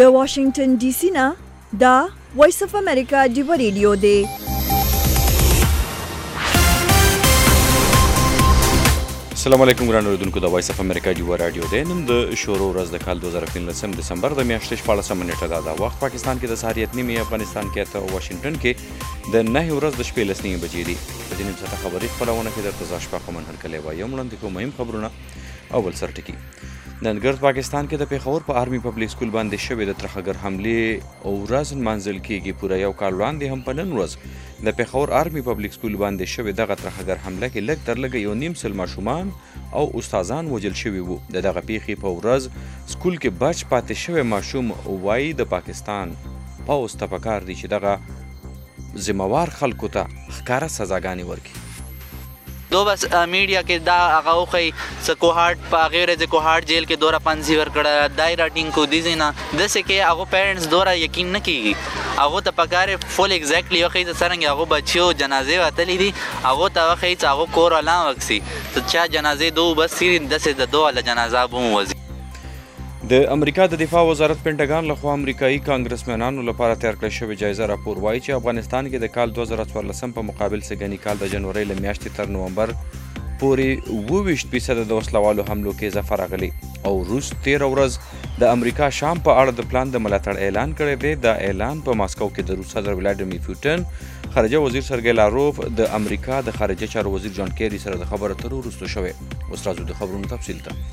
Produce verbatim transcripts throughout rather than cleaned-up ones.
د واشنگټن ډي سي نه دا وایس اف امریکا ډیو ریډیو دی. السلام علیکم ګران اوریدونکو، د وایس اف امریکا ډیو رادیو دی. نن د شروع ورځ د کال دوه زره پنځلسم دسمبر د میاشتې شپاړسمه نیټه ده. دا وخت پاکستان کې د سهار یې نیمې، افغانستان کې اته، واشنګټن کې د نهه ورځ د شپې لس نیمې بجې دي. په دې نیم ساعته خبري خپرونه کې درته زه شپه خو منهر کلی وایم. وړاندې کوم مهم خبرونه. اول سرټکي نن ګرد پاکستان کې د پېښور په آرمي پبلیک سکول باندې شوې د ترهګر حملې او ورځ نمانځل کېږي. پوره یو کال وړاندې هم په نن ورځ د پېښور آرمي پبلیک سکول باندې شوې دغه ترهګر حمله کې لږ تر لږه یو نیم سل ماشومان او استادان وژل شوي وو. د دغه پیښې په ورځ سکول کې بچ پاتې شوی ماشوم وایي د پاکستان پوځ ته پکار دی چې دغه ذمهوار خلکو ته ښکاره سزاګانې ورکړي. دو بس میډیا کې دا هغه وخی څه کوهارټ په هغې ورځې کوهارټ جیل کې دوره پنځي ورکړه، دای راټینګ کو دي نه داسې کې هغو پیرنټس دوره یقین نه کېږي. هغو ته پکار فل ایګزیکټلی وخی ته څرنګه هغو بچیو جنازې وتلي دي، هغو ته وخی چې هغو کور والا وکسي ته چا جنازې دو بس سیري داسې د دو والا جنازه به ووځي. د امریکا د دفاع وزارت پینټاګان لخوا امریکایي کانګرسمنانو لپاره تیار کړی شوی جایزه راپور وایي چې افغانستان کې د کال دوه زره څوارلسم په مقابل سږني کال د جنورۍ له میاشتې تر نومبر پورې اووه ویشت فیصده د وسلوالو حملو کې اضافه راغلی او روس تېره ورځ د امریکا شام په اړه د پلان د ملاتړ اعلان کړی دی. دا اعلان په ماسکو کې د روس صدر ولادیمیر پوټین، خارجه وزیر سرګی لاروف، د امریکا د خارجه چارو وزیر جان کیری سره د خبرو اترو وروسته شوی. اوس راځو د خبرونو تفصیل ته.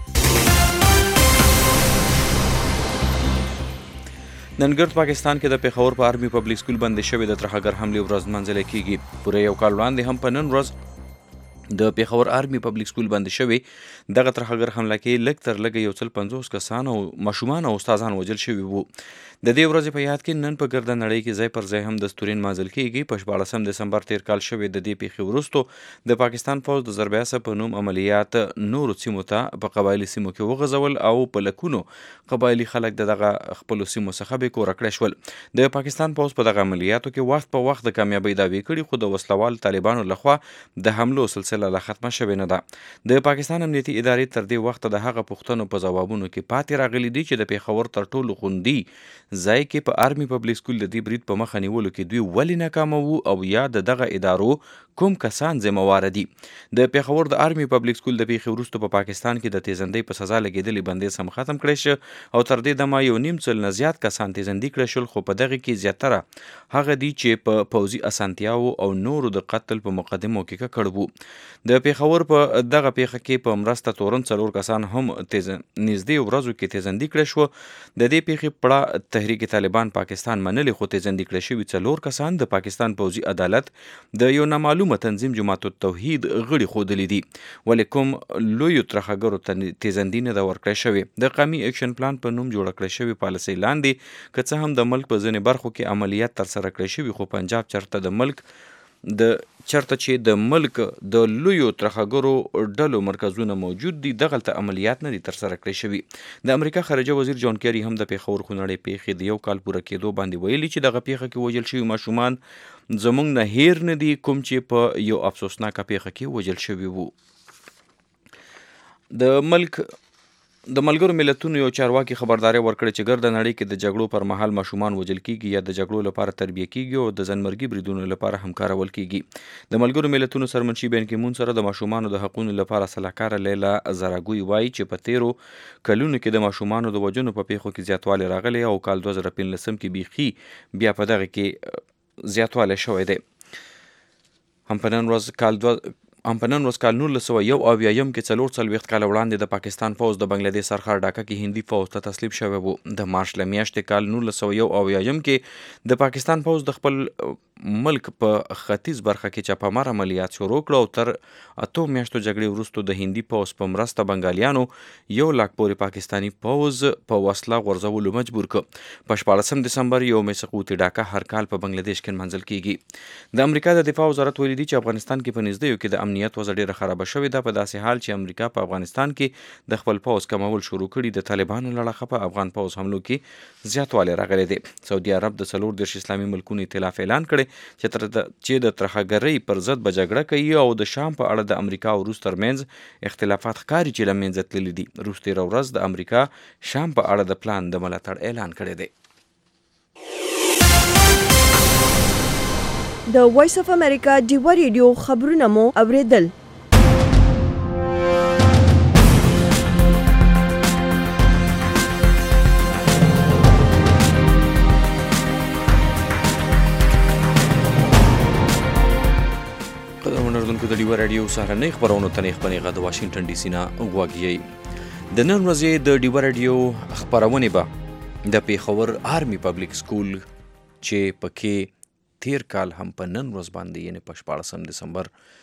نن ګرد پاکستان کې د پېښور په آرمي پبلیک سکول باندې شوې د ترهګر حملې ورځ نمانځل کېږي. پوره یو کال وړاندې هم په نن ورځ د پېښور آرمي پبلیک سکول باندې شوې دغه ترهګر حمله کې لږ تر لږه یو سل پنځوس کسان او ماشومان او استادان وژل شوي وو. د دې ورځې په یاد کې نن په ګرده نړۍ کې ځای پر ځای هم د ستوري نمانځل کېږي. په شپاړسم دسمبر تېر کال شوې د دې پیښې وروستو د پاکستان پوځ د زربیاسه په نوم عملیات نورو سیمو ته په قبایلي سیمو کې وغځول او په لکونو قبایلي خلک د دغه خپلو سیمو څخه بې کوره کړی شول. د پاکستان پوځ په دغه عملیاتو کې وخت په وخت د کامیابۍ دعوې کړي، خو د وسلوال طالبانو لخوا د حملو سلسله لا ختمه شوې نه ده. د پاکستان امنیتي ادارې تر دې وخته د هغه پوښتنو په ځوابونو کې پاتې راغلي دي چې د پېښور تر ټولو خوندي ځای کې په آرمي پبلیک سکول د دې برید په مخه نیولو کې دوی ولې ناکامه وو او یا د دغه ادارو کوم کسان ذمهواره دي. د پېښور د آرمي پبلیک سکول د پیښې وروسته په پاکستان کې د تیزندۍ په سزا لګېدلې بندیز هم ختم کړی شو او تر دې دمه یو نیم سل نه زیات کسان تیزندي کړی شول، خو په دغه کې زیاتره هغه دي چې په پوځي اسانتیاو او نورو د قتل په مقدمو کې ککړ وو. د پېښور په دغه پیښه کې په مرسته تورن څلور کسان هم تیز نږدې ورځو کې تیزندي کړی شو. د دې پیښې پړه تحریک طالبان پاکستان منلې، خو تیزندي کړی شوي څلور کسان د پاکستان پوځي عدالت د یو نامعلومه تنظیم جماعت التوحید غړي ښودلي دي، ولې کوم لویو ترهګرو ته تیزندي نه ده ورکړی شوې. د قومي اکشن پلان په نوم جوړه کړی شوې پالیسۍ لاندې که څه هم د ملک په ځینې برخو کې عملیات ترسره کړی شوي، خو پنجاب چرته د ملک د چرته چې د ملک د لویو ترهګرو ډلو مرکزونه موجود دي دغلته عملیات نه دي ترسره کړی شوي. د امریکا خارجه وزیر جان کیری هم د پېښور خونړۍ پیښې د یو کال پوره کېدو باندې ویلي چې دغه پیښه کې وژل شوي ماشومان زموږ نه هیر نه دي، کوم چې په یو افسوسناکه پیښه کې وژل شوي وو. د ملک د ملګرو ملتونو یو چارواکي خبرداری ورکړی چې ګرده نړۍ کې د جګړو پر مهال ماشومان وژل کېږي یا د جګړو لپاره تربیه کېږي او د ځانمرګي بریدونو لپاره هم کارول کېږي. د ملګرو ملتونو سرمنشي بین کی مون سره د ماشومانو د حقونو لپاره سلاکاره لیلا زراګوی وایي چې په تیرو کلونو کې د ماشومانو د وژنو په پیښو کې زیاتوالی راغلی او کال دوه زره پنځلسم کې بیخي بیا په دغه کې زیاتوالی شوی دی. هم په نن ورځ کال دوه هم په نن ورځ کال نولس سوه یو اویایم کې څلور څلوېښت کاله وړاندې د پاکستان پوځ د بنګلادیش سرحد ډاکه کې هندي پوځ ته تسلیم شوی و. د مارچ له میاشتې کال نولس سوه یو اویایم کې د پاکستان پوځ د خپل ملک په ختیځ برخه کې چاپمار عملیات شروع کړو او تر اتو میاشتو جګړې وروسته د هندي پوځ په مرسته بنګالیانو یو لاک پورې پاکستاني پوځ په وسله غورځولو مجبور کړ. په شپاړسم دسمبر یوم سقوطي ډاکه هر کال په بنګلادیش کې نمانځل کېږي. د امریکا د دفاع وزارت ویلي دي چې افغانستان کې په نږدېیو کې د امنیت وضع ډیره خرابه شوې ده په داسې حال چې امریکا په افغانستان کې د خپل پوځ کمول شروع کړي. د طالبانو له لخوا په افغان پوځ حملو کې زیاتوالی راغلی دی. سعودي عرب د څلور دېرش اسلامي ملکونو ائتلاف اعلان کړی چې تر چې د ترهګرۍ پر ضد به جګړه کوي او د شام په اړه د امریکا او روس ترمنځ اختلافات ښکاري چې له منځه تللي دي. روس تېره ورځ د امریکا شام په اړه د پلان د ملاتړ اعلان کړی دی. د وایس اف امریکا ډیوه ریډیو خبرونه مو اوریدل. قدرمن اردوونکو د ډیوه راډیو سهارنۍ خپرونو ته نیغ د واشنګټن ډي سي نه غوږ یئ. د نن ورځې د ډیوه راډیو خپرونې به د پیښور آرمي پبلک سکول چې پکې تیر کال هم په نن ورځ باندې یعنې په شپاړسم دسمبر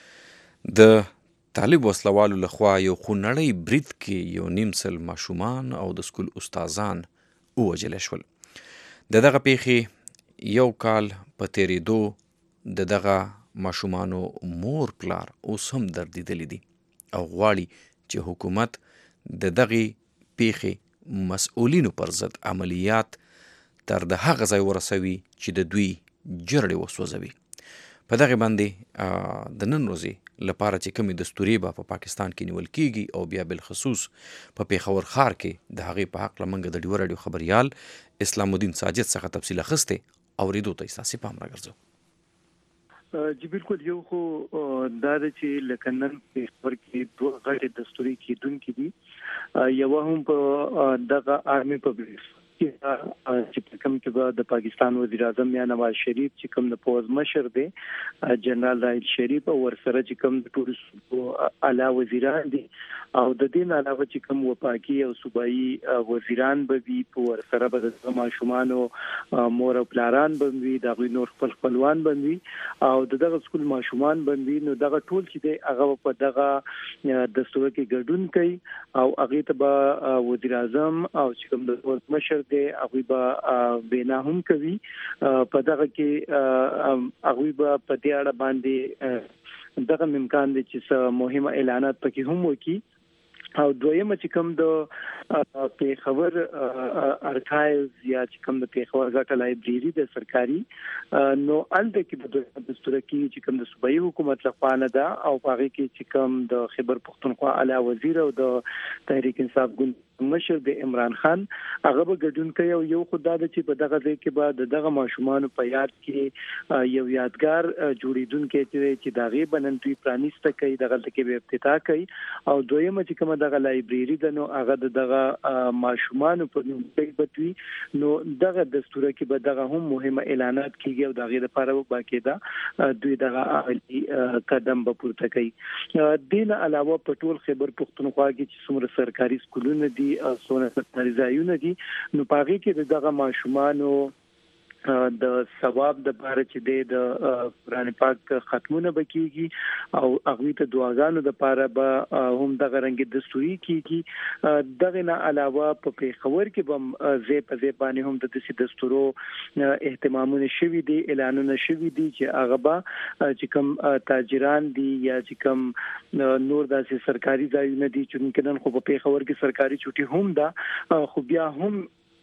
د طالب وسلوالو لخوا یو خونړی برید کې یو نیم سل ماشومان او د سکول استادان ووژلی شول. د دغه پیښې یو کال په تېرېدو د دغه ماشومانو مور پلار اوس هم دردېدلی دي او غواړي چې حکومت د دغې پیښې مسؤلینو پر ضد عملیات تر د هغه ځای ورسوي چې د دوی جرړې وسوځوي. په دغې باندې د نن ورځې لپاره چې کومې دستورې به په پاکستان کې نیول کیږي او بیا بالخصوص په پیښور ښار کې د هغې په هکله موږ د ډیوه راډیو خبریال اسلام الدین ساجد څخه تفصیل اخیستی اورېدو ته ستاسې پام راګرځو. جی بالکل یو خو دا ده چې لکه نن پیښور کې دوه غټې دستوري کېدونکي دي. یوه هم په دغه آرمي پبلک چې کوم کې به د پاکستان وزیر اعظم یا نواز شریف چې کوم د پوز مشر دی جنرال راحیل شریف او ورسره چې کوم د ټول اعلی وزیران دي او د دې نه علاوه چې کوم وفاقي او صوبایي وزیران به وي په ورسره به د ماشومانو مور او پلاران به وي د غوی نور خپل خپلوان به وي او دغه سکول ماشومان به وي. نو دغه ټول چې دی هغه په دغه دستور کې ګډون کوي او هغه ته به وزیر اعظم او چې کوم د پوز مشر دی هغه به بنا هم کوي. په دغه کې هغه به په دې اړه باندې دغه امکان دي چې مهمه اعلانات پکې هم وکړي. او دویمه چې کوم د پیښور ارکایوز یا چې کوم د پیښور غټه لایبرری د سرکاري نو الته کې د دستور کې چې کوم د صوبایي حکومت لخوا نه ده او هغه کې چې کوم د خیبر پختونخوا اعلی وزیر او د تحریک انصاف ګوند مشر د عمران خان هغه به ګډون کوي او یو خدای د چې په دغه ځای کې به دغه ماشومان په یاد کې یو یادګار جوړیدونکو چې دغه بننتوي پرانیسته کوي دغه کې به افتتاح کوي. او دویمه چې کوم دغه لایبرری د نو هغه دغه ماشومان په نوم کې بتوي نو دغه دستور کې به دغه هم مهمه اعلانات کیږي او دغه لپاره باقاعده دوی دغه قدم به پورته کوي. دین علاوه په ټول خیبر پختونخوا کې چې څومره سرکاري سکولونه دي او څونه سرکاري ځایونه دي نو پاغي کې دغه ماشومانو د ثواب د لپاره چې د قرآن پاک ختمونه بکیږي او هغه ته دعاګانو د لپاره به هم دغه رنګ دستوري کیږي. دغه نه علاوه په پیښور کې به زی په زی باندې هم د دې دستورو اهتمامونه شوي دي اعلانونه شوي دي چې هغه به چې کوم تاجران دي یا چې کوم نور داسې سرکاري ځایونه دي چې ممکن خو په پیښور کې سرکاري چوټي هم ده خو بیا هم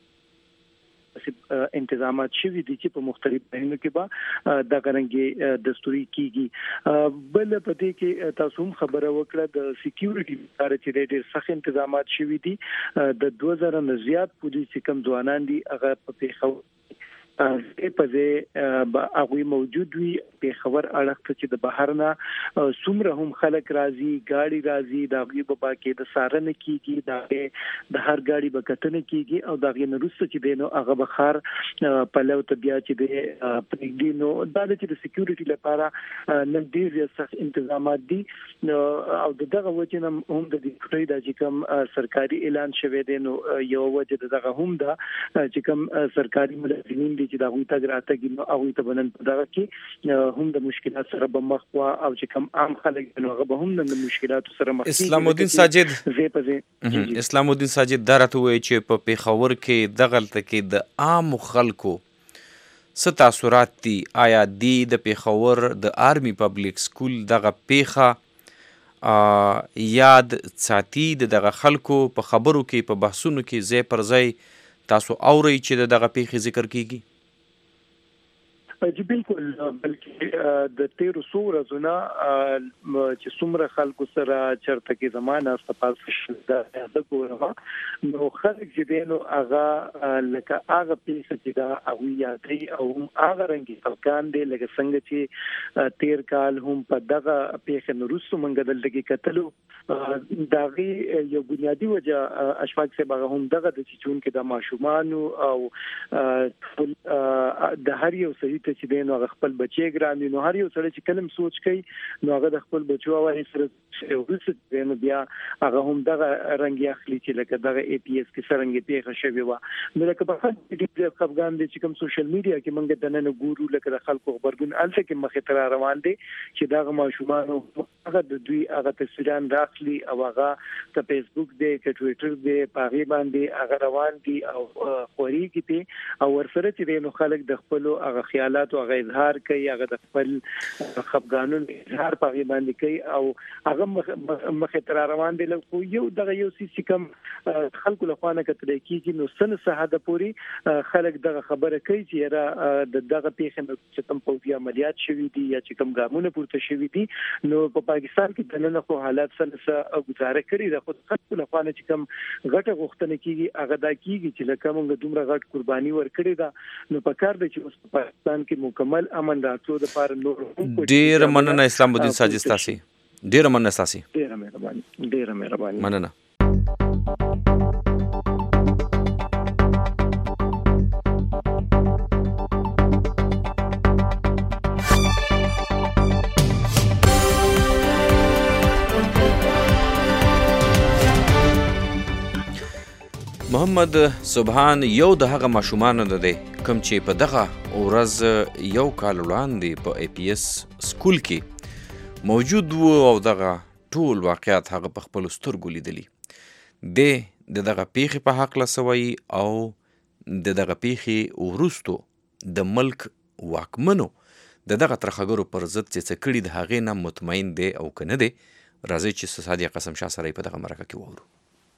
انتظامات شوي دي چې په مختلف ځایونو کې به د غرنګي دستوري کیږي. بل په دې کې تاسو هم خبره وکړه د سکیورټي لپاره چې ډېر سخت انتظامات شوي دي. د دوه زره نه زیات پولیس کم ځوانان دي هغه په پیښور په دې به هغه موجود وي. پیښور اړخ چې د بهرنا څومره هم خلک راځي ګاډي راځي دا غي په باکې د سارنه کیږي دا د هر ګاډي به کتنه کیږي او دا غي نرسته چې دینو هغه بخار په لو ته بیا چې د پرګدینو دا چې د سکیورټي لپاره نن ډیر سخت انتظامات دي او دغه وجه هم د دې د چې کوم سرکاري اعلان شوه دی نو یو وجه دغه هم دا چې کوم سرکاري ملازمین دي چې دا غوي ته راتګي نو هغه ته بنن په دغه کې هم د مشکلات سره به مخ وا او چې کوم عام خلک نو هغه به هم د مشکلات سره مخ. اسلام الدین ساجد اسلام الدین ساجد درته وایي چې په پیښور کې دغلته کې د عام خلکو څه تاثرات دي؟ آیا دی د پیښور د آرمي پبلک سکول دغه پیښه یاد ساتي د دغه خلکو په خبرو کې په بحثونو کې ځای پر ځای تاسو اورئ چې د دغه پیښې ذکر کیږي؟ جی بالکل، بلکې د تیرو څو ورځو نه چې څومره خلکو سره چرته کې زمانه ستاسو د ګورما نو خلک چې دینو هغه لکه هغه پیښه چې دا او یادې او هغه رنګي خلکان دي لکه څنګه چې تیر کال هم په دغه پیښه نورسو منګ دلته کتلو داغي یو بنیادی وجه اشفاق سے هغه هم دغه د چون کې د ماشومان او د هر یو صحیح چې دینو هغه خپل بچي ګرامي نو هر یو سره چې کلم سوچ کوي نو هغه د خپل بچو او سره ورسې دینو بیا هغه هم دغه رنګي اخلي چې لکه دغه اي پي اس کې سرنګي پیښه شوی و نو لکه په خاطر د افغان دي چې کوم سوشل میډیا کې موږ د نن ګورو لکه د خلکو خبرګون الته کې مخې تر روان دي چې دغه ماشومان هغه د دوی هغه تصویران راخلي او هغه په فیسبوک دی کې ټوئیټر دی پاغي باندې هغه روان دي او خوري کې او ورسره چې دینو خلک د خپل هغه خیالات او هغه اظهار کوي هغه د خپل خفګانون اظهار پاغي باندې کوي او هغه مخې تر روان دي لکه یو دغه یو سیسی کم خلکو له خوانه کتل کیږي نو سن ساده پوری خلک دغه خبره کوي چې را د دغه پیښه چې کوم پوځي عملیات شوي دي یا چې کوم ګامونه پورته شوي دي نو په پاکستان کې د نن خو حالات سره گزاره کړی د خود خلکو له خوانه چې کوم غټه غوښتنه کیږي هغه دا کیږي چې لکه موږ دومره غټ قرباني ورکړې ده نو په کار دی چې په پاکستان کې مکمل امن راتلو د پاره نور ډیر مننه اسلام الدین ساجد تاسو ډیر مننه تاسو ډیر مهرباني ډیر مهرباني مننه. محمد سبحان یو د هغه ماشومانو ده دی کوم چې په دغه ورځ یو کال وړاندې په ای پی اس سکول کې موجود وو او دغه ټول واقعات هغه په خپلو سترګو لیدلي. دی د دغه پیښې په هکله څه وایي او د دغه پیښې وروستو د ملک واکمنو د دغه ترخګرو پر ضد چې څه کړي د هغې نه مطمئن دی او که نه دی. راځئ چې صادق قسم شاه سره په دغه مرکه کې واورو.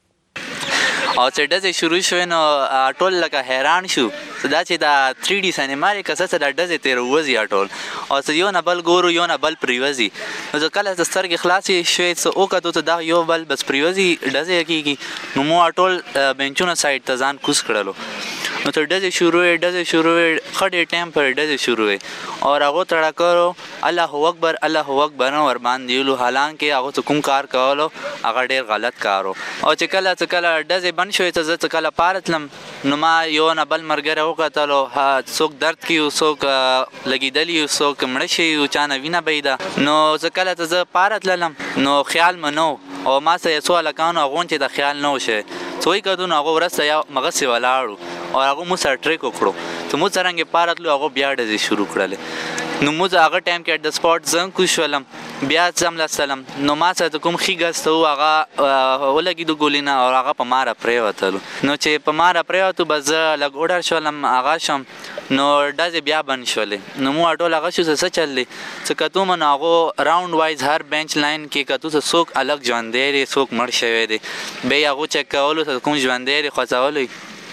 او چې ډزې شروع شوې نو ټول لکه حیران شو دا چې دا تھری ډي سینما دی که څه څه دا ډزې ترې وځي ټول او څه یو نه بل ګورو یو نه بل پرېوځي نو زه کله د سترګې خلاصې شوې څه وکتو ته دا یو بل بس پرېوځي ډزې کېږي نو مو ټول بینچونه سایډ ته ځان کوز کړلو نو ته ډزې شروع وې ډزې شروع وې ښه ډېر ټایم پورې ډزې شروع وې او هغو تړه کړو الله اکبر الله اکبر ور باندې ویلو حالانکې هغو څه کوم کار کولو هغه ډېر غلط کار و او چې کله څه کله ډزې بند شوې ته زه څه کله پاره تلم نو ما یو نه بل ملګری وکتلو څوک درد کې وو څوک لګېدلي وو څوک مړه شوي وو چا نه وینه بهیده نو څه کله ته زه پاره تللم نو خیال مې نه و او ما سره یو څو هلکانو هغو چې د خیال نه و شوی څه وکتو نو هغو وروسته یو مغسې ولاړو او هغه مو سره ټریک وکړو چې مو څرنګې پاره تلو هغو بیا ډزې شروع کړلې نو مو هغه ټایم کې د سپاټ زه کوز شولم بیا څملستلم نو ما سره کوم ښي ګز ته و هغه ولګېدو ګولۍ نه او هغه په ماره پرېوتلو نو چې په ماره پرېوتو بس زه لږ وډر شولم هغه شم نو ډزې بیا بند شولې نو مو ټول هغه شو څه چل دی څه کتو مو نو هغو راؤنډ وایز هر بینچ لاین کې کتو څه څوک الګ ژوندی دی څوک مړ شوی دی بیا یې هغو چک کولو څه کوم ژوندی دی خوځولی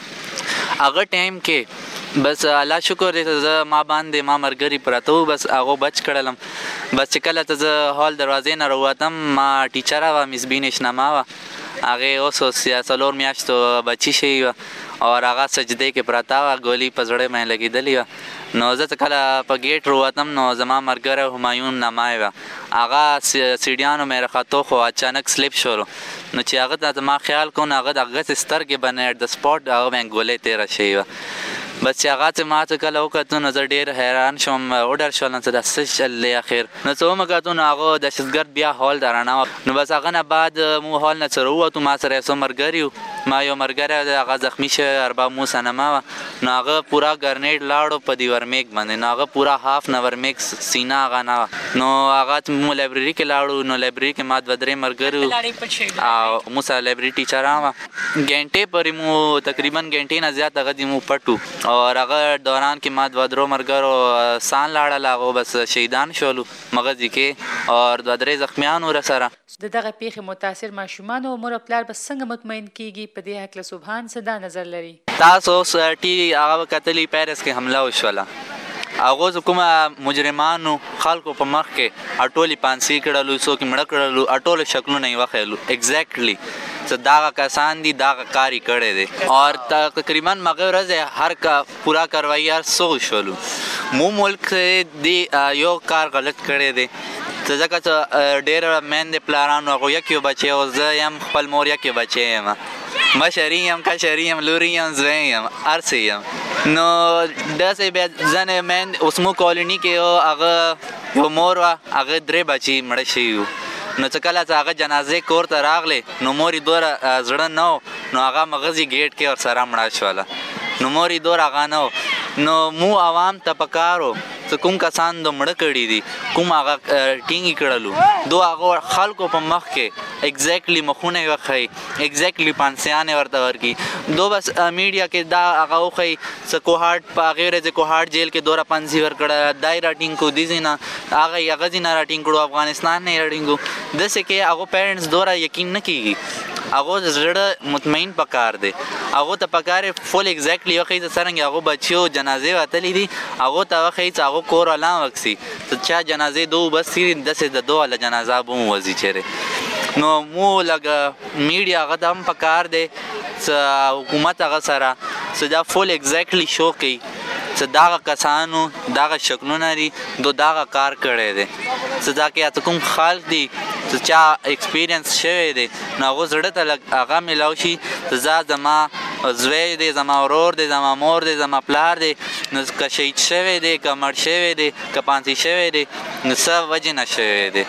هغه ټایم کې بس الله شکر دی ته زه ما باندې ما ملګري پراته وو بس هغو بچ کړلم بس چې کله ته زه هال دروازې نه راووتم ما ټیچره وه مس بینش نما وه هغې اوس اوس څلور میاشتو بچي شوي وه او هغه سجدې کې پراته وه ګولۍ په زړه مې لګېدلې وه نو زه چې کله په ګیټ راووتم نو زما ملګری همایون نمای وه هغه سیډیانو مې راختو خو اچانک سلیپ شولو نو چې هغه ته زما خیال کو نو هغه د هغسې سترګې به نه د سپاټ هغه مې ګولۍ تېره شوې وه بس چې هغه چې ما څه کله وکتو نو زه ډېر حیران شوم وډر شولم چې دا څه چل دی اخر نو څه ومې کتو نو هغه دهشتګرد بیا هال ته رانه نو بس هغه نه بعد مو هال نه څه راووتو ما سره یو څو ملګري وو ما یو ملګری هغه زخمي شوی ارباب موسی نما وه نو هغه پوره ګرنیډ لاړو په دې ورمیک باندې نو هغه پوره هاف نه ورمیک سینه هغه نه وه نو هغه مو لایبرري کې لاړو نو لایبرري کې ما دوه درې ملګري وو او موسی لایبرري ټیچران وه ګنټې پورې مو تقریبا ګنټې نه زیات هغه دې مو پټ وو او هغه دوران کې ما دوه درو مرګرو سان لاړل هغه بس شهیدان شولو مغزي کې او دوه درې زخمیان ور سره د دغه پیښې متاثر ماشومان او مور پلار به څنګه مطمئن کیږي په دې هکله سبحان صدا نظر لري تاسو ټي هغه کتلی پیرس کې حمله وشوله هغه کومه مجرمانو خلکو په مخ کې اټولي پانسي کړلو څوک مړ کړلو اټول شکلونه یې وخېلو ایگزیکټلی څه داغه کسان دي داغه کاری کړی دی او تقریبا مغه ورځ هر کا پورا کاروایی هر سو شولو مو ملک دی یو کار غلط کړی دی ځکه چې ډېر میندې پلارانو هغه یو بچی او زه یم خپل مور یو بچی یم مشري یم کشري یم لوري یم زوی یم هر څه یم نو داسې بیا ځنې میند اوس مو کالوني کې هغه یو مور وه هغه درې بچي مړه شوي وو نو چې کله چې هغه جنازې کور ته راغلې نو مور یې دوره زړه نه و نو هغه مغزي ګیټ کې ورسره مړه شوله نو مور یې دوره هغه نه و نو مو عوام ته پکار و چې کوم کسان د مړه کړي دي کوم هغه ټینګې کړلو دو هغه خلکو په مخ کې ایگزیکټلی مخونه یې وښیي ایگزیکټلی پانسیانې ورته ورکړي دو بس میډیا کې دا هغه وښیي چې کوهاټ په هغې ورځې کوهاټ جیل کې دوره پانسي ورکړه دا یې راټینګ کړو دې ځای نه هغه یې هغه ځای نه راټینګ کړو افغانستان نه یې راټینګ کړو داسې کې هغو پیرنټس دوره یقین نه کېږي هغه زړه مطمئن پکار دی هغه ته پکار فول ایگزیکټلی وښیي چې څرنګه هغو بچیو جنازې وتلې دي هغو ته وښیي چې هغو کور والا وکسي چې چا جنازې دو بس داسې د دو والا جنازه به مو وځي چېرې نو مو لږ میډیا هغه ته هم پکار دی چې حکومت هغه سره چې دا فول ایگزیکټلی شو کوي چې دغه کسانو دغه شکلونه دي دو دغه کار کړی دی چې دا کې کوم خلک دي چې چا ایکسپیرینس شوی دی نو هغو زړه ته لږ هغه میلاو شي چې زه زما زوی دی زما ورور دی زما مور دی زما پلار دی نو که شهید شوی دی که مړ شوی دی که پانسي شوی دی نو څه وجې نه شوی دی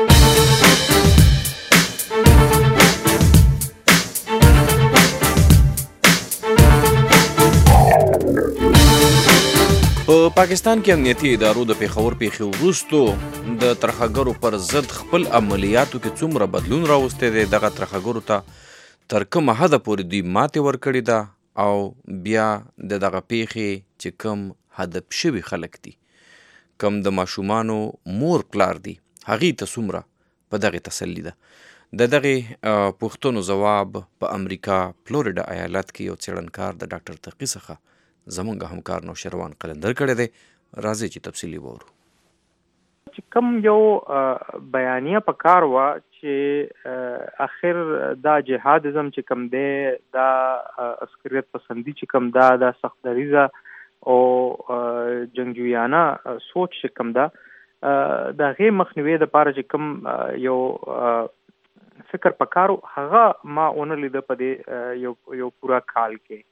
په پاکستان کې امنیتي ادارو د پیښور پیښې وروستو د ترهګرو پر ضد خپل عملیاتو کې څومره بدلون راوستی دی دغه ترهګرو ته تر کومه حده پورې دوی ماتې ورکړې ده او بیا د دغه پیښې چې کوم هدف شوي خلک دي کوم د ماشومانو مور پلار دي هغې ته څومره په دغې تسلي ده د دغې پوښتنو ځواب په امریکا فلوریډا ایالت کې یو څېړنکار د ډاکټر تقي څخه زمونږ همکار نوشروان قلندر کړی دی راځئ چې تفصیلي وورو چې کوم یو بیانیه په کار وه چې اخر دا جهادزم چې کوم دی دا عسکریت پسندي چې کوم دا دا سخت دریزه او جنګجویانه سوچ چې کوم دا د هغې مخنیوي دپاره چې کوم یو فکر په کار هغه ما ونه لیده په دې یو یو پوره کال کې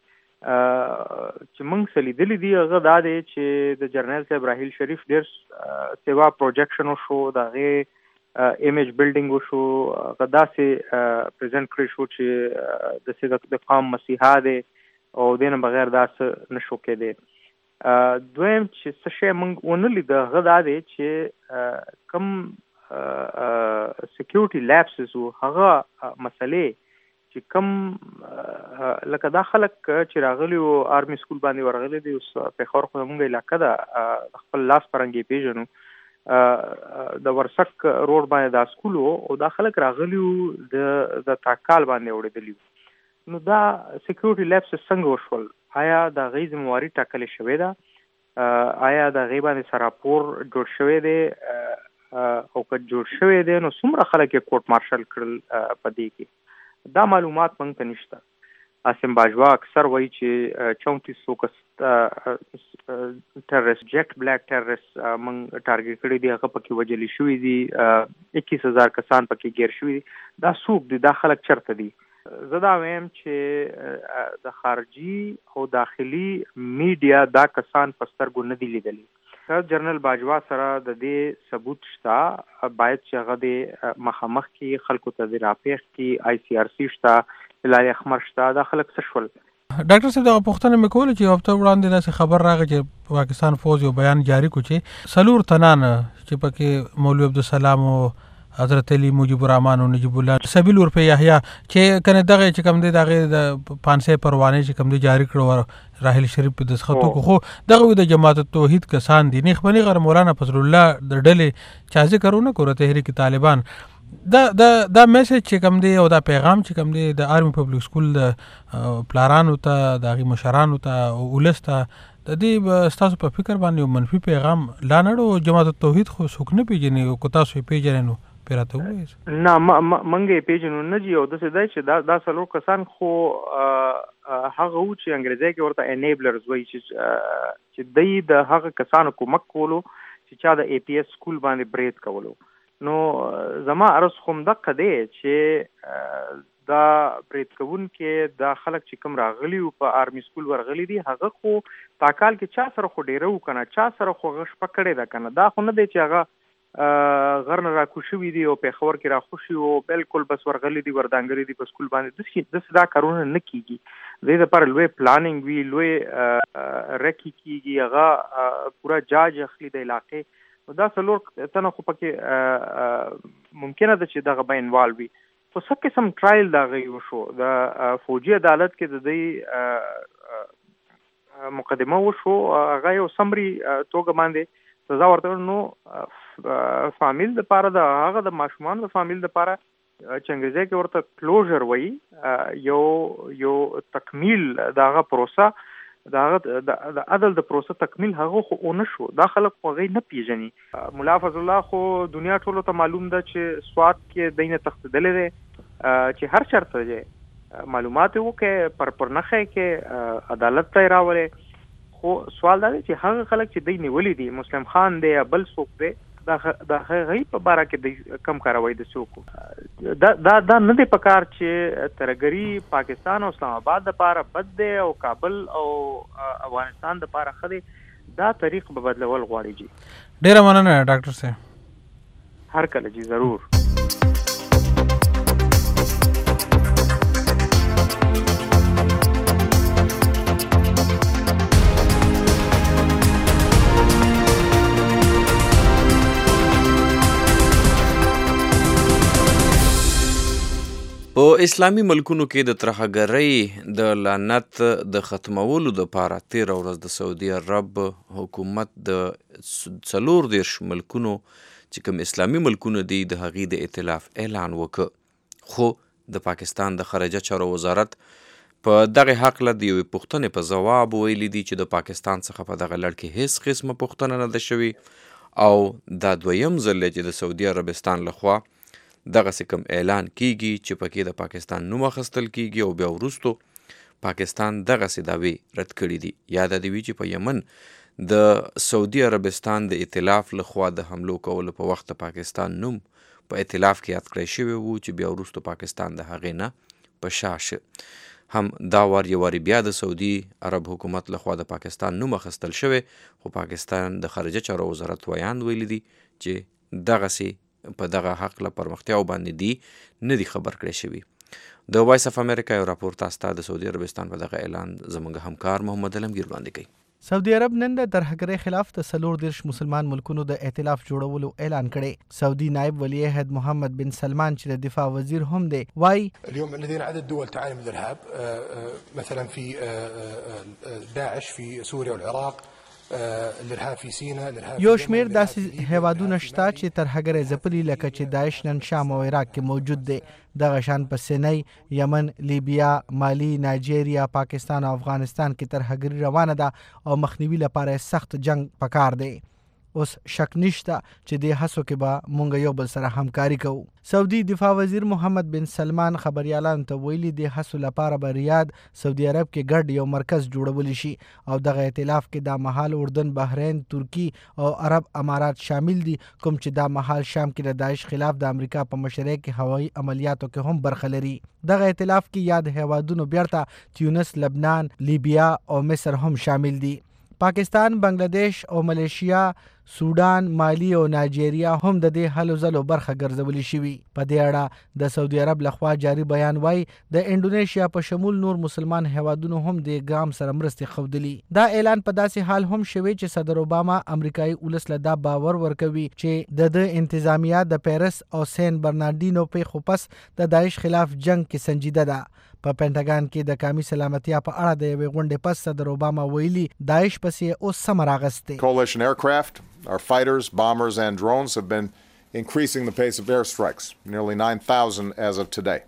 چې موږ څه لیدلي دي هغه دا دی چې د جرنیل صاحب راحیل شریف ډېر سیوا پروجیکشن وشو د هغې ایمیج بلډینګ وشو هغه داسې پرزنټ کړی شو چې داسې د قام مسیحا دی او دې نه بغیر دا څه نه شو کېدی دویم چې څه شی موږ ونه لیده هغه دا دی چې کوم سیکیورټي لیپسز وو هغه مسلې چې کوم لکه دا خلک چې راغلي وو آرمي سکول باندې ورغلي دي اوس پیښور خو زموږ علاقه ده خپل لاس پرنګ یې پېژنو د ورسک روډ باندې دا سکول وو او دا خلک راغلي وو د د تاکال باندې وړېدلي وو نو دا سیکیورټي لیپسز څنګه وشول آیا د هغې ذمواري ټاکلې شوې ده آیا د هغې باندې څه راپور جوړ شوی دی او که جوړ شوی دی نو څومره خلک یې کوټ مارشل کړل په دې کې دا معلومات موږ ته نشته اسم باجوا اکثر وایي چې چونتیس سو کس ټیرریسټ جیک بلیک ټیرریسټ موږ ټارګېټ کړي دي هغه پکې وژلي شوي دي اکیس هزار کسان پکې ګیر شوي دي دا څوک دي دا خلک چېرته دي زه دا وایم چې د خارجي او داخلي میډیا دا کسان په سترګو نه دي لیدلي جنرال باجوا سره د دې ثبوت شته باید چې هغه د مخامخ کې خلکو ته د راپېښ کې آی سی آر سی شته لارې احمر شته دا خلک څه شول ډاکټر صاحب دغه پوښتنه مې کوله چې یو هفته وړاندې داسې خبر راغی چې پاکستان فوج یو بیان جاری کړو چې څلور تنان چې پکې مولوي عبدالسلام او حضرت علی مجيب الرحمن او نجیب الله سبیل ورپه یحیی چې کنه دغه چې کوم دی دغه د پانسه پروانه چې کوم دی جاری کړو راحل شریف په دسخطو کو خو دغه د جماعت توحید کسان دي نه خپل غیر مولانا فضل الله د ډلې چا ذکر نه کوي تحریک طالبان دا دا دا میسج چې کوم دی او دا پیغام چې کوم دی د آرمی پبلک سکول د پلارانو ته د مشرانو ته ولسته د دې تاسو په فکر باندې منفي پیغام لا نړو جماعت توحید خو څوک نه پیژني او کو تاسو پیژنئ پیراته وایي نه منګه پیژنو نه جی او د څه دای چې دا دا څلور کسان خو هغه و چې انګریزي کې ورته انیبلرز وایي چې چې دای د هغه کسانو کومک کولو چې چا د ای پی ایس سکول باندې برید کولو نو زما عرض خوم دقه دی چې دا برید کوون کې دا خلک چې کوم راغلي او په آرمی سکول ورغلي دي هغه خو تاکال کې چا سره خو ډیرو کنه چا سره خو غش پکړې ده کنه دا خو نه دی چې هغه غرن را کوشوي دي او په خبر کې را خوشي او بالکل بس ورغلي دي وردانګري دي په سکول باندې د څه دا کارونه نه کیږي د دې لپاره لوی پلانینګ وی لوی رکی کیږي هغه پورا جاج اخلي د علاقې دا څلور تنه خو پکې ممکنه ده چې دغه به انوالو وي خو څه قسم ټرایل دغه وشو د فوجي عدالت کې د دې مقدمه وشو هغه یو سمري توګه باندې سزا ورته نو فامیل د پاره د هغه د ماشومان د فامیل د پاره چې انګریزي کې ورته کلوزر وایي یو یو تکمیل دغه پروسه دغه د عدل د پروسه تکمیل هغه خو اون شو دا خلک خو غي نه پیژني مولا فضل الله خو دنیا ټولو ته معلوم ده چې سواد کې دینه تخصیدلې ده چې هر شرط دی معلومات وکړي پر پر نخې کې عدالت ته راوړي خو سوال دا دی چې هغه خلک چې دینه ولې دي مسلم خان دی بل څوک دی دا دا غي په بارا کې کم کاروي د څوک دا دا دا نه دی پکار چې ترګری پاکستان او اسلام آباد د پاره بد دی او کابل او افغانستان د پاره خدي دا طریق په بدلول غواړي جی ډیر مننه ډاکټر صاحب هر کله جی ضرور په اسلامي ملکونو کې د ترهګرۍ د لعنت د ختمولو دپاره تېره ورځ د سعودي عرب حکومت د څلور دېرش ملکونو چې کوم اسلامي ملکونه دي د هغې د ائتلاف اعلان وکړ خو د پاکستان د خارجه چارو وزارت په دغه هکله د یوې پوښتنې په ځواب ویلي دي چې د پاکستان څخه په دغه لړ کې هیڅ قسمه پوښتنه نه ده شوې او دا دویم ځل دی چې د سعودي عربستان لخوا دغه کوم اعلان کیږي چې پکې د پاکستان نوم اخیستل کیږي او بیا وروستو پاکستان دغه دعوی رد کړي دي یاد دی چې په یمن د سعودي عربستان د ائتلاف لخوا د حملو کولو په وخت پاکستان نوم په ائتلاف کې یاد کړی شوی وو چې بیا وروستو پاکستان د هغې نه په شا شه هم دا وار یو واري بیا د سعودي عرب حکومت لخوا د پاکستان نوم اخیستل شوی خو پاکستان د خارجه چارو وزارت ویان ویلي دي چې دغسې په دغه حق له پرمختیاو باندې دی نه دی خبر کړی شوی د وایس اف امریکا یو راپور تاسو ته د سعودي عربستان په دغه اعلان زموږ همکار محمد علمگیر وړاندې کوي سعودي عرب نن د ترهګرۍ خلاف د څلور دېرش مسلمان ملکونو د ائتلاف جوړولو اعلان کړی سعودي نائب ولی عهد محمد بن سلمان چې د دفاع وزیر هم دی وای اليوم لدينا عدد دول تعاني من الارهاب مثلا في داعش في سوريا والعراق یو شمیر داسې هیوادونه شته چې ترهګرۍ ځپلي لکه چې داعش نن شام او عراق کې موجود دی دغه شان په سینی یمن لیبیا مالی نایجیریا پاکستان او افغانستان کې ترهګري روانه ده او مخنیوي لپاره سخت جنگ پکار دی اوس شک نشته چې د هڅو کې به مونږ یو بل سره همکاري کوو سعودي دفاع وزیر محمد بن سلمان خبريالانو ته ویلي د هڅو لپاره به ریاض سعودي عرب کې ګډ یو مرکز جوړول شي او دغه ائتلاف کې د مهال اردن بحرین ترکی او عرب امارات شامل دي کوم چې د مهال شام کې د داعش خلاف د امریکا په مشرۍ کې هوایي عملیاتو کې هم برخه لري دغه ائتلاف کې یاد هیوادونو بیرته تیونس لبنان لیبیا او مصر هم شامل دي پاکستان بنگلاديش او ملیشیا سودان، مالی او نایجیریا هم د دې هلو ځلو برخه ګرځولې شوي. په دې اړه د سعودي عرب لخوا جاري بیان وایي د انډونیشیا په شمول نور مسلمان هیوادونو هم د ګام سره مرستې ښودلي. دا اعلان په داسې حال هم شوی چې صدر اوباما امریکایي ولس له دا باور ورکوي چې د د انتظامیه د پیرس او سین برناردینو پیښو پس د داعش خلاف جنگ کې سنجیده ده. په پینټاګان کې د قومي سلامتیا په اړه د یوې غونډې پس صدر اوباما ویلي داعش پسې اوس ثمر اغستی. Coalition aircraft, our fighters, bombers and drones have been increasing the pace of airstrikes, nearly nine thousand as of today.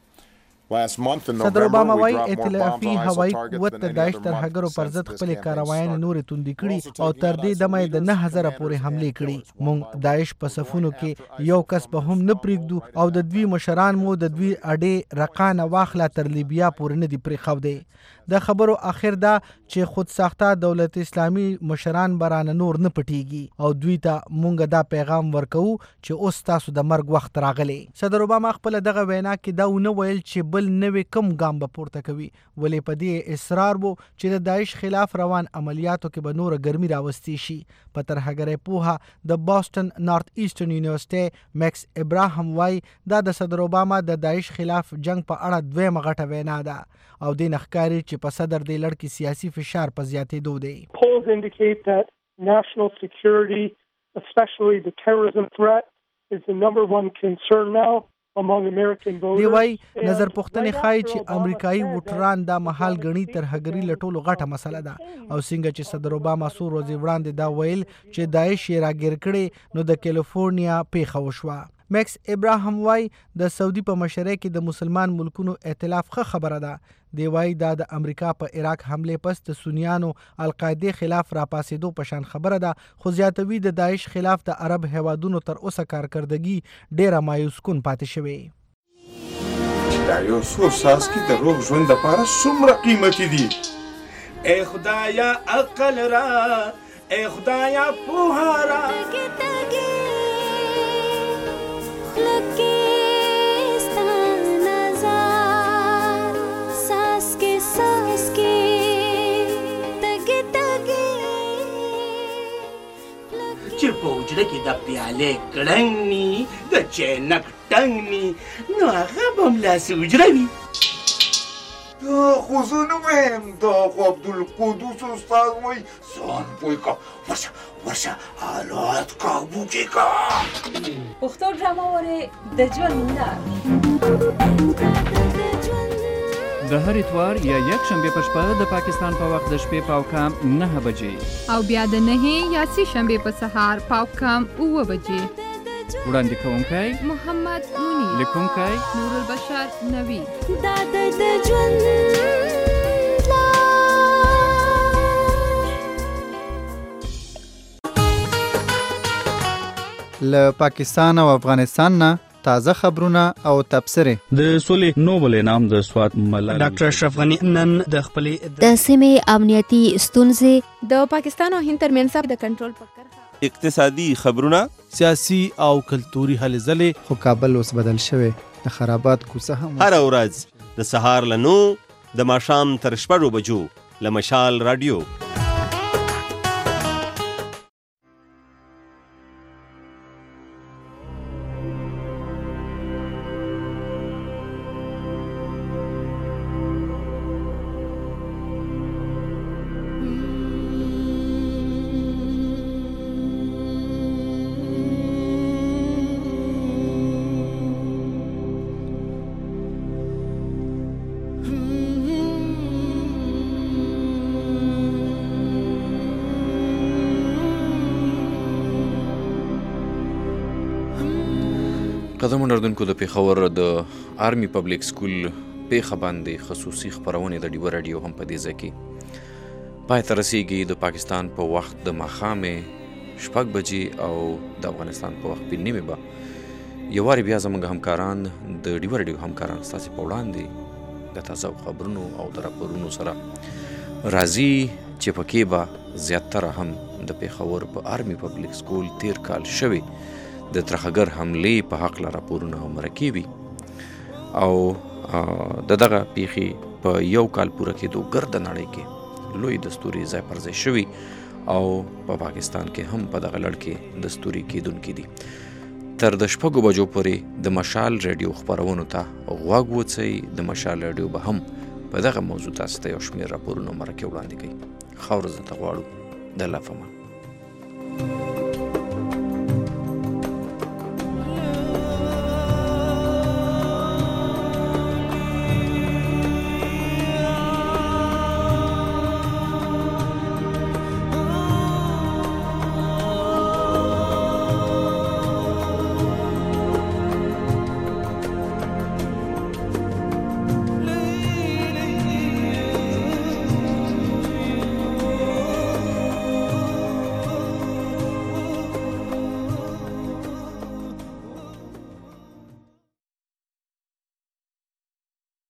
صدر اوباما وايي ائتلافي هوایي قوت د داعش ترهګرو پر ضد خپلې کاروایانې نورې توندې کړي او تر دې دمه د نه هزاره پورې حملې کړي. موږ داعش په صفونو کې یو کس به هم نه پرېږدو او د دوی مشران مو د دوی اډې رقانه واخله تر لیبیا پورې نه دي پرېښودی. د خبرو اخر دا چې خود ساخته دولت اسلامي مشران برانه نور نه پټیږي او دوی ته مونږ دا پیغام ورکو چې اوس تاسو د مرګ وخت راغلی. صدر اوباما خپل دغه وینا کې دا ونه ویل چې بل نوې کم ګام به پورته کوي، ولې په دې اصرار وو چې د داعش خلاف روان عملیاتو کې به نوره ګرمي راوستي شي. په ترهګرۍ پوهه د بوسټن نارت ایسټرن یونیورسيټي میکس ابراهام وای دا د صدر اوباما د داعش خلاف جنگ په اړه دویمه غټه وینا ده او دې نخکاری چې په صدر دې لړ کې سیاسي فشار په زیاتېدو دی. Polls indicate that national security, especially the terrorism threat, is the number one concern now among American voters. دی وای نظر پوښتنې ښایي چې امریکایي ووټران دا مهال غني ترهګري له ټولو غټه مسله ده او څنګه چې صدر اوباما څو ورځې وړاندې دا ویل چې داعش یې راګیر کړي نو د کیلیفورنیا پیښه وشوه. میکس ابراهام وای د سعودي په مشرۍ کې د مسلمان ملکونو ائتلاف ښه خبره ده. دی وای دا د امریکا په عراق حمله پس د سنیانو القاعده خلاف راپاسېدو په شان خبره ده، خو زیاتوي د داعش خلاف د عرب هیوادونو تر اوسه کارکردګي ډیره مایوس کن پاتې شوی. دا یو څو ساسکي د روغ ژوند لپاره څومره قیمتي دي. ای خدایا عقل را، ای خدایا پوهه را. چې په حجره کې د پیالې کړنګ ني د چینک ټنګ ني نو هغه به هملاسې حجره وي. دا خو زه نه وایم، دا خو عبدالقدوس استاد وایي ځان پوه کړه، ورشه ورشه حالات قابو کې کړه. پښتو ډرامه ورې د ژوند لار د هر اتوار یا یک شنبه په شپه د پاکستان په وخت د شپې پاو کام نه بجې او بیا د نه یا سی شنبه په سهار پاو کام اوه بجې. وړاندې کوونکی محمد مونی، لیکونکی نور البشر نوی. دا د ژوند له پاکستان او افغانستان نه تازه خبرونه او تبصرې. د سولې نوبل انعام د سوات ملالۍ ډاکټر اشرف غنی نن د خپلې د سیمې امنیتي ستونزې، د پاکستان او هند ترمنځ د کنټرول په کرښه، اقتصادي خبرونه، سیاسي او کلتوري هلې ځلې. خو کابل اوس بدل شوی، د خرابات کوڅه هم هر ورځ د سهار له نو د ماښام تر شپږو بجو له مشال رادیو. قدمونه اردوونکو د پېښور د آرمي پبلیک سکول پیښه باندې خصوصي خپرونې د ډیوه راډیو هم په دې ځای کې پای ته رسیږي. د پاکستان په وخت د ماښامې شپږ بجې او د افغانستان په وخت په نیمې به یو وارې بیا زموږ همکاران د ډیوه راډیو همکاران ستاسې په وړاندې د تازه خبرونو او د راپورونو سره راځي چې پکې به زیاتره هم د پېښور په آرمي پبلیک سکول تیر کال شوی د ترهګر حملې په هکله راپورونه او مرکې وي او د دغه پیښې په یو کال پوره کېدو ګرده نړۍ کې لوی دستوري ځای پر ځای شوي او په پاکستان کې هم په دغه لړ کې دستوري کېدونکي دي. تر د شپږو بجو پورې د مشال ریډیو خپرونو ته غوږ وڅئ. د مشال ریډیو به هم په دغه موضوع تاسو ته یو شمېر راپورونه مرکې وړاندې کوي. ښه ورځ درته غواړو. د الله په امان.